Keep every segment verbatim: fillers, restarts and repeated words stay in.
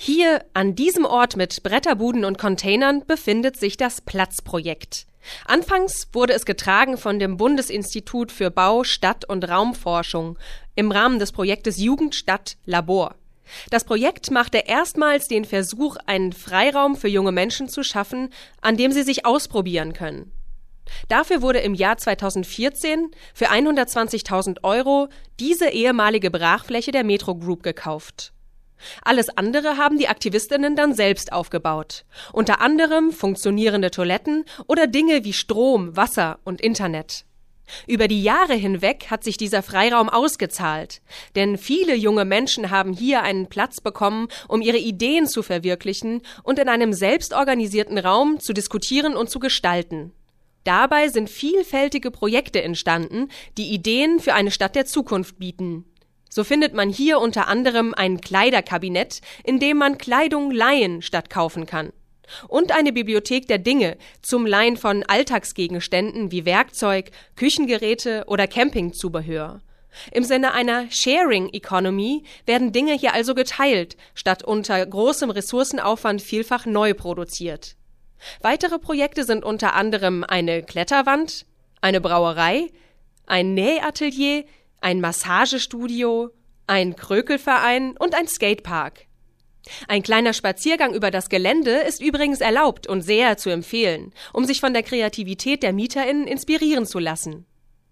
Hier, an diesem Ort mit Bretterbuden und Containern, befindet sich das Platzprojekt. Anfangs wurde es getragen von dem Bundesinstitut für Bau-, Stadt- und Raumforschung im Rahmen des Projektes Jugend, Stadt, Labor. Das Projekt machte erstmals den Versuch, einen Freiraum für junge Menschen zu schaffen, an dem sie sich ausprobieren können. Dafür wurde im Jahr zweitausendvierzehn für hundertzwanzigtausend Euro diese ehemalige Brachfläche der Metro Group gekauft. Alles andere haben die Aktivistinnen dann selbst aufgebaut. Unter anderem funktionierende Toiletten oder Dinge wie Strom, Wasser und Internet. Über die Jahre hinweg hat sich dieser Freiraum ausgezahlt, denn viele junge Menschen haben hier einen Platz bekommen, um ihre Ideen zu verwirklichen und in einem selbstorganisierten Raum zu diskutieren und zu gestalten. Dabei sind vielfältige Projekte entstanden, die Ideen für eine Stadt der Zukunft bieten. So findet man hier unter anderem ein Kleiderkabinett, in dem man Kleidung leihen statt kaufen kann. Und eine Bibliothek der Dinge zum Leihen von Alltagsgegenständen wie Werkzeug, Küchengeräte oder Campingzubehör. Im Sinne einer Sharing Economy werden Dinge hier also geteilt, statt unter großem Ressourcenaufwand vielfach neu produziert. Weitere Projekte sind unter anderem eine Kletterwand, eine Brauerei, ein Nähatelier, ein Massagestudio, ein Krökelverein und ein Skatepark. Ein kleiner Spaziergang über das Gelände ist übrigens erlaubt und sehr zu empfehlen, um sich von der Kreativität der MieterInnen inspirieren zu lassen.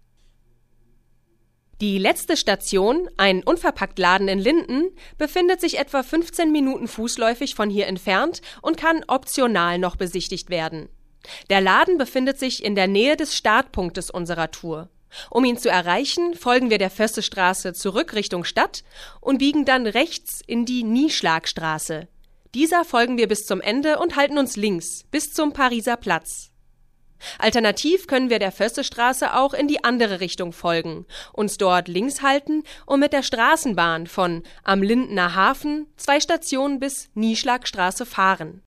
Die letzte Station, ein Unverpacktladen in Linden, befindet sich etwa fünfzehn Minuten fußläufig von hier entfernt und kann optional noch besichtigt werden. Der Laden befindet sich in der Nähe des Startpunktes unserer Tour. Um ihn zu erreichen, folgen wir der Voessestraße zurück Richtung Stadt und biegen dann rechts in die Nieschlagstraße. Dieser folgen wir bis zum Ende und halten uns links, bis zum Pariser Platz. Alternativ können wir der Voessestraße auch in die andere Richtung folgen, uns dort links halten und mit der Straßenbahn von Am Lindener Hafen zwei Stationen bis Nieschlagstraße fahren.